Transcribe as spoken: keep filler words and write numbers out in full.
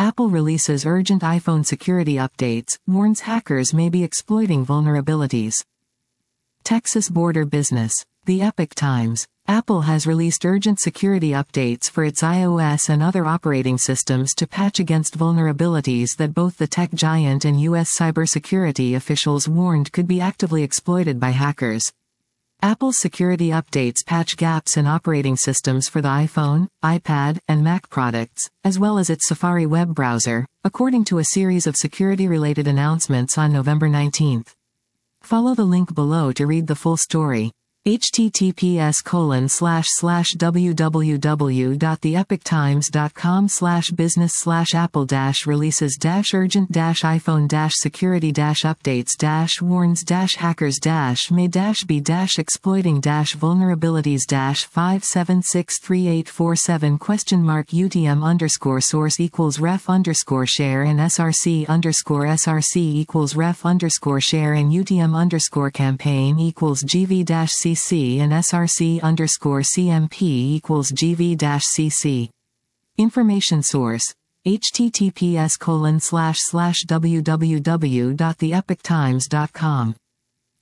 Apple releases urgent iPhone security updates, warns hackers may be exploiting vulnerabilities. Texas border business. The Epoch Times. Apple has released urgent security updates for its iOS and other operating systems to patch against vulnerabilities that both the tech giant and U S cybersecurity officials warned could be actively exploited by hackers. Apple's security updates patch gaps in operating systems for the iPhone, iPad, and Mac products, as well as its Safari web browser, according to a series of security-related announcements on November nineteenth. Follow the link below to read the full story. https colon slash slash www.theepochtimes.com slash business slash apple dash releases dash urgent dash iPhone dash security dash updates dash warns dash hackers dash may dash be dash exploiting dash vulnerabilities dash five seven six three eight four seven question mark UTM underscore source equals ref underscore share and src underscore src equals ref underscore share and UTM underscore campaign equals gv dash c and src underscore cmp equals gv-cc. Information source. https colon slash slash www.theepochtimes.com